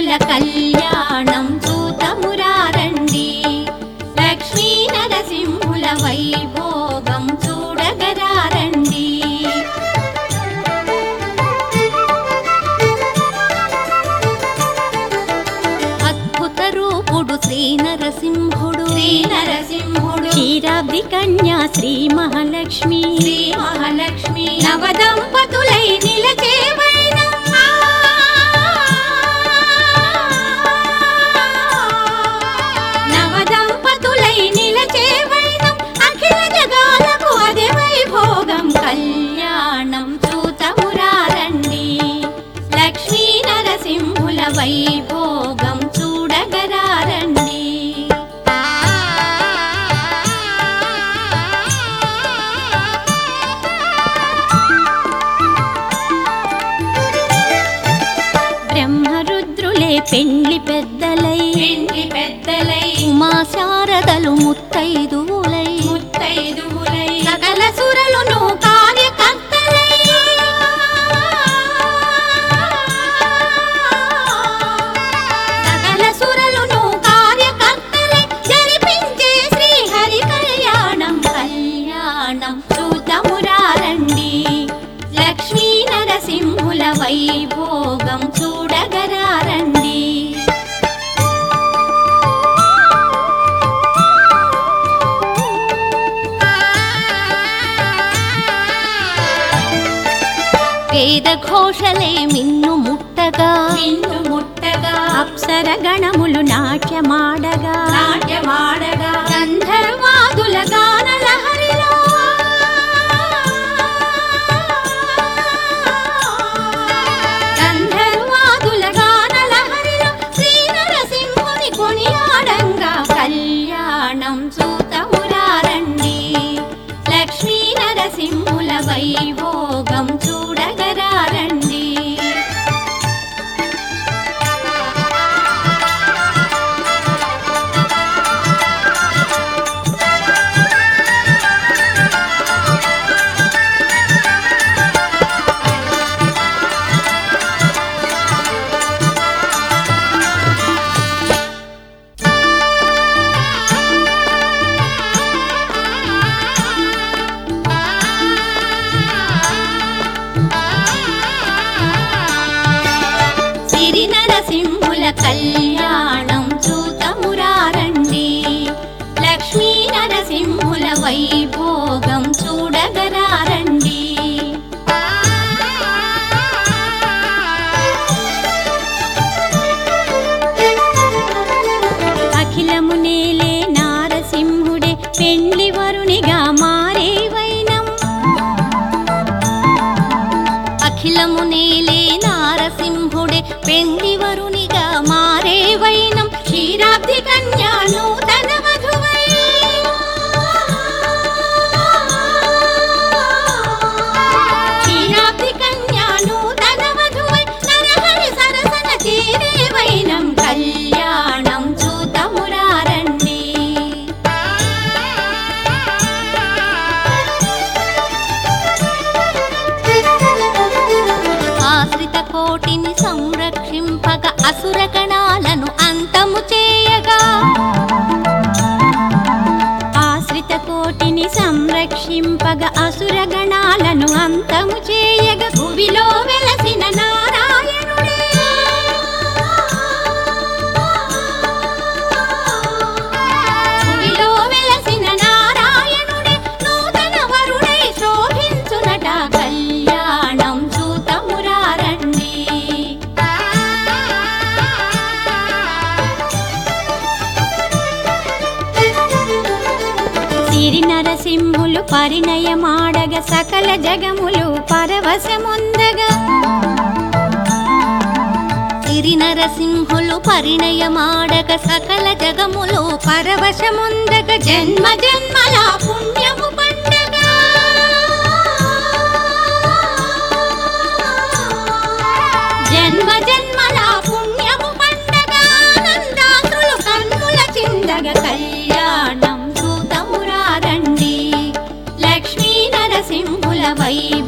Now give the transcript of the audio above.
నరసింహుల కళ్యాణం చూతమురారండి. లక్ష్మీ నరసింహుల వైభోగం చూడగరారండి. అద్భుత రూపుడు శ్రీ నరసింహుడు, క్షీరాబ్ది కన్యా శ్రీ మహాలక్ష్మి, నవదంపతులై నిలచే వైనం, నవదంపతులై నిలచే వైనం, అఖిల జగాలకు అదే వైభోగం. కళ్యాణం చూతమురారండి. లక్ష్మీ నరసింహుల వైభోగం చూడగరారండి. బ్రహ్మరుద్రులే పెండ్లి పెద్దలై ఉమా శారదలు ముత్తైదువులై సకల సురలును కార్యకర్తలై సకల సురలును కార్యకర్తలై జరిపించే శ్రీహరి కళ్యాణం. కళ్యాణం చూతమురారండి. లక్ష్మీ నరసింహుల వైభోగం చూడగరారండి. వేద ఘోషలే మిన్ను ముట్టగా అప్సర గణములు నాట్యమాడగా గంధర్వాదుల గాన లహరిలో గంధర్వాదుల గాన లహరిలో శ్రీ నరసింహుని కొనియాడంగా. కళ్యాణం చూతమురారండి. లక్ష్మీ నరసింహుల వైభోగం చూడగరారండి. సిరి నరసింహుల కళ్యాణం చూతమురారండి. లక్ష్మీ నరసింహుల వైభోగం చూడగరారండి. అఖిలమునేలే నారసింహుడే పెండ్లి వరునిగా మారే వైనం, అఖిలమునేలే నారసింహుడే పెండ్లి వరునిగా మారే వైనం. క్షీరాబ్ది కన్యా నూతన వధువై క్షీరాబ్ది కన్యా నూతన వధువై నరహరి సరసన చేరే వైనం. కళ్యాణం చూతమురారండి. ఆశ్రిత కోటిని సంరక్షింపగ అసుర గణాలను అంతము చేయగా, ఆశ్రిత కోటిని సంరక్షింపగ అసుర గణాలను అంతము చేయగ. భువిలో వెలసిన నారాయణుడే భువిలో వెలసిన నారాయణుడే నూతన వరుడై శోభించునట. కళ్యాణం చూతమురారండి. సిరి నరసింహులు పరిణయమాడగ సకల జగములు పరవశముందగా, సిరి నరసింహులు పరిణయమాడగ సకల జగములు పరవశముందగ. జన్మ జన్మల పుణ్యము పండగ, జన్మ జన్మల పుణ్యము పండగ. ఆనందాశ్రులు కన్నుల చిందగ. కళ్యాణం చూతమురారండి. లక్ష్మీ నరసింహుల వైభోగం